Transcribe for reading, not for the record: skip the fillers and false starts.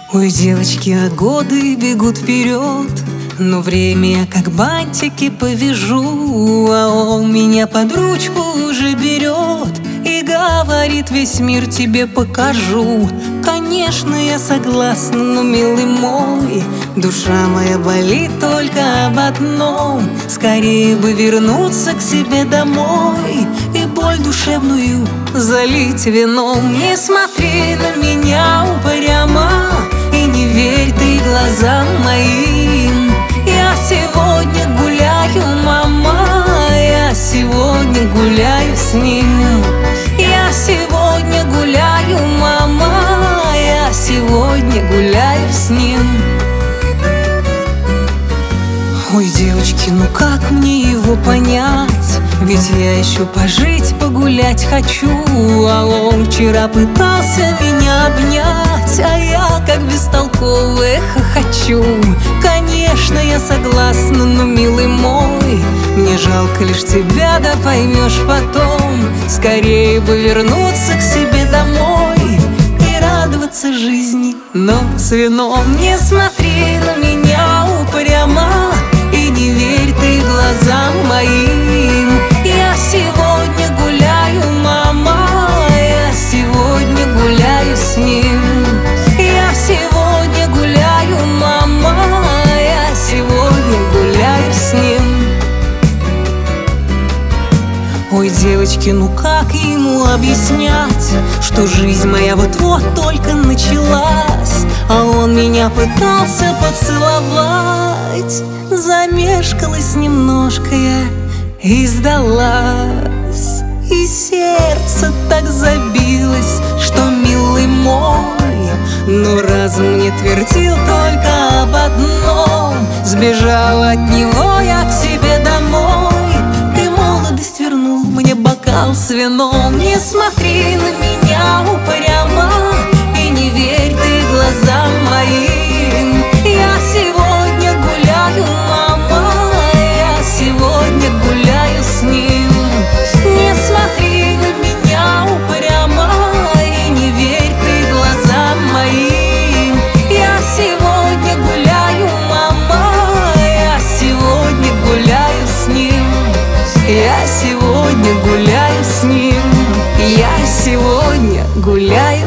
Ой, девочки, а годы бегут вперед, но время я как бантики повяжу. А он меня под ручку уже берет и говорит: весь мир тебе покажу. Конечно, я согласна, но, милый мой, душа моя болит только об одном: скорее бы вернуться к себе домой и боль душевную залить вином. Не смотри на меня упрямо и не верь ты глазам моим. Я сегодня гуляю, мама, я сегодня гуляю с ним. Я сегодня гуляю, мама, я сегодня гуляю с ним. Ой, девочки, ну как мне его понять? Ведь я еще пожить, погулять хочу. А он вчера пытался меня обнять, а я как бестолковая хохочу. Конечно, я согласна, но, милый мой, мне жалко лишь тебя, да поймешь потом. Скорее бы вернуться к себе домой и радоваться жизни, но с вином. Не смотри на меня упрямо и не верь ты глазам моим. Я сегодня гуляю, мама, я сегодня гуляю с ним. Я сегодня гуляю, мама, я сегодня гуляю с ним. Ой, девочки, ну как ему объяснять, что жизнь моя вот-вот только началась, а он меня пытался поцеловать. Замешкалась немножко я и сдалась, и сердце так забилось, что, милый мой, но разум мне твердил только об одном: сбежал от него я к себе домой. Ты молодость вернул мне бокал с вином. Не смотри на меня упрямо и не верь ты глазам моим. Я сегодня гуляю, мама, я сегодня гуляю с ним. Не смотри на меня упрямо и не верь ты глазам моим. Я сегодня гуляю, мама, я сегодня гуляю с ним. Я сегодня гуляю с ним. Я сегодня гуляю